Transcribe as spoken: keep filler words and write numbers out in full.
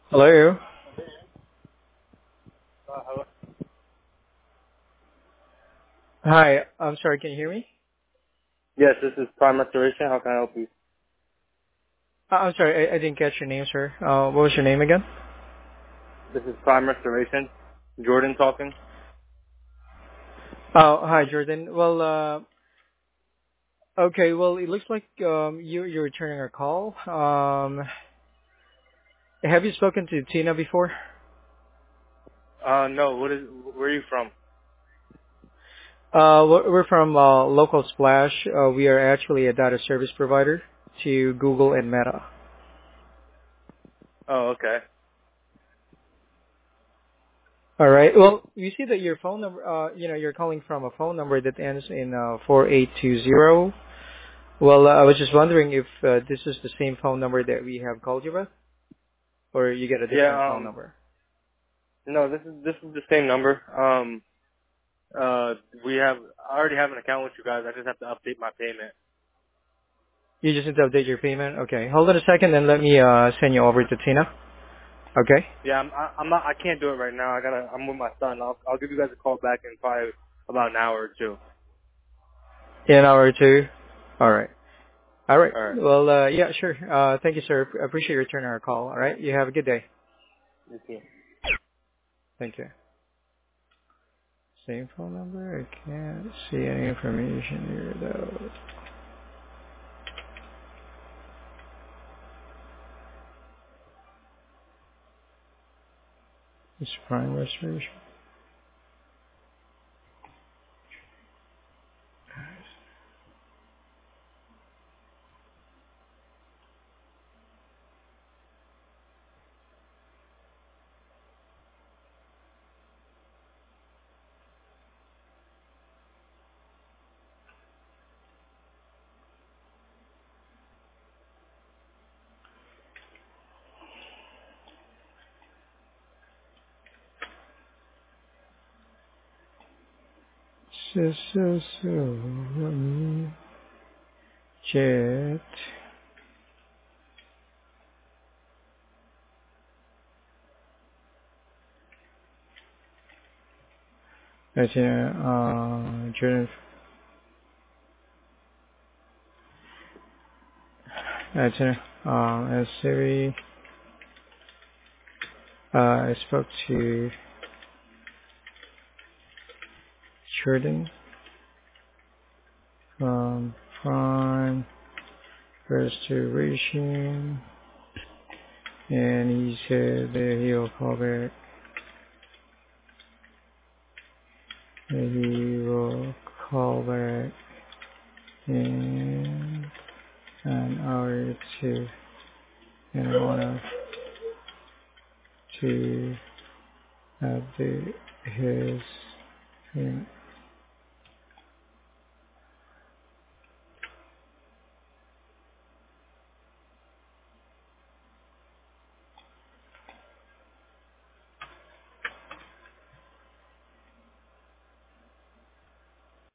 Hello. Uh, hello? Hi. I'm sorry. Can you hear me? Yes, this is Prime Restoration. How can I help you? Uh, I'm sorry. I, I didn't catch your name, sir. Uh, what was your name again? This is Prime Restoration. Jordan talking. Oh, hi, Jordan. Well, uh, okay. Well, it looks like um, you you're returning our call. Um, have you spoken to Tina before? Uh, no, what is, where are you from? Uh, we're we're from uh, Local Splash. Uh, we are actually a data service provider to Google and Meta. Oh, okay. All right. Well, you see that your phone number, uh, you know, you're calling from a phone number that ends in uh, four eight two zero. Well, uh, I was just wondering if uh, this is the same phone number that we have called you with, or you get a different Yeah, phone um, number. no, this is, this is the same number. Um, uh, we have, I already have an account with you guys. I just have to update my payment. You just need to update your payment. Okay, hold on a second, and let me uh, send you over to Tina. Okay, Yeah, I'm, I, I'm not, I can't do it right now. I gotta, I'm with my son. I'll, I'll give you guys a call back in probably about an hour or two. in an hour or two. All right. All right. Alright. Well, uh, yeah, sure. Uh, thank you, sir. I appreciate you returning our call. All right. You have a good day. You too. Thank you. Same phone number. I can't see any information here though. It's prime restoration. So, so, so, let me check. That's in, uh, Jordan. That's in, um, as Siri, uh, I spoke to Jordan from Prime Restoration, and he said that he'll call back, that he will call back in an hour or two, and I want to update his